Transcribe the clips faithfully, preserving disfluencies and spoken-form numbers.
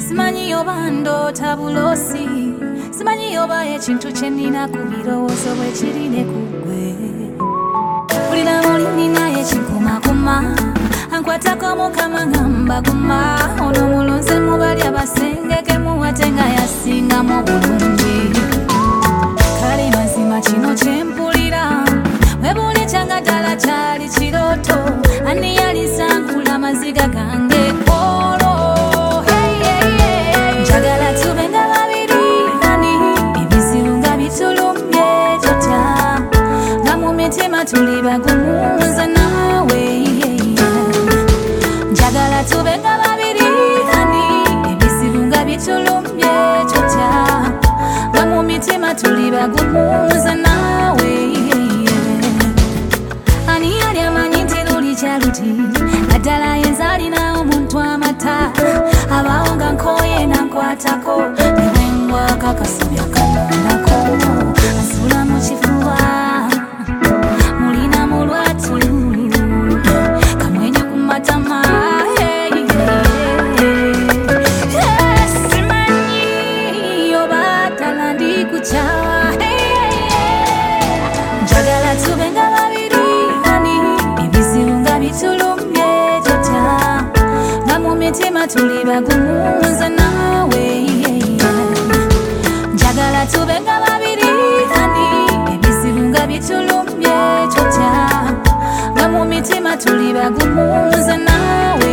simanyi oba ndoota bulosi, simanyi oba ekintu kye nnina ku birowoozo bwe kirine ku ggwe. Bulina mulimi naye kinkumakuma, ankwatako mukama ngamba guma, ono mulonze mu bali abasengeke muwate nga yasingamu bulungi. Kale mazima kino kye mpulira, bwe buli kyanga ddala kyali kirooto, ani yaliza nkula amaziga gange olwo. Njagala tube nga babiri hani, ebizibu nga bitulumbye totya, nga mu mitima tuli bagumu nze naawe. Njagala tube nga babiri hani, ebizibu nga bitulumbye totya, nga mu mitima tuli bagumu nze naawe. Ani yali amanyi nti luli kyaluti, naddala yenza alina omuntu amata, abawo nga nkoye nankwatako, ne bwe ngwako akasubi akamundako, asula mu kifuba mulina mu lwatu, kamwenye ku matama. Simanyi oba ddala ndikukyawa, njagala tube nga babiri hani, ebizibu nga bitulumbye totya, nga mu mitima tuli bagumu nze naawe. Njagala tube nga babiri hani, ebizibu nga bitulumbye totya, nga mu mitima tuli bagumu nze naawe.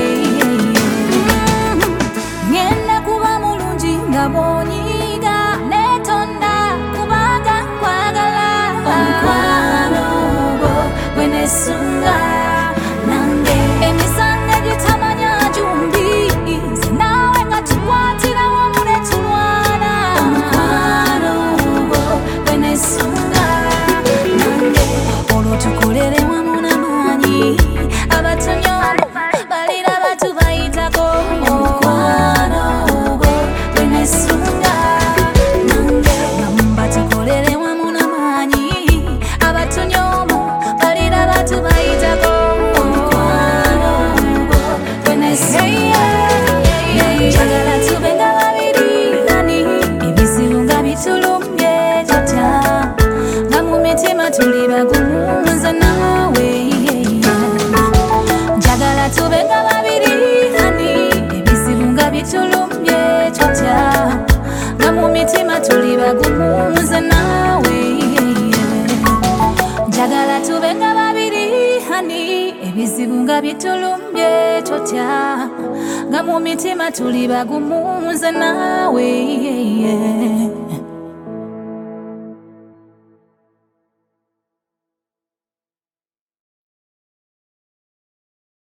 Ngenda kuba mulungi nga bw'onyiiga, neetonda kubanga nkwagala. Omukwano gwo gwe neesunga nange, emisango gitamanya jumbi, nze naawe nga tukwatira wamu ne tulwana. Omukwano gwo gwe neesunga nange, olwo tukolere wamu n'amaanyi, abatonyomu balira batubayitako. Omukwano gwo gwe neesunga nange, gamba tukolere wamu n'amaanyi, abatonyomu balira batubayitako. Omukwano gwo gwe neesunga. Njagala tube nga babiri hani, ebizibu nga bitulumbye totya, nga mu mitima tuli bagumu nze naawe. Njagala tube nga babiri hani, ebizibu nga bitulumbye totya, nga mu mitima tuli bagumu nze naawe. Njagala tube nga babiri hani, ebizibu nga bitulumbye totya, nga mu mitima tuli bagumu nze naawe.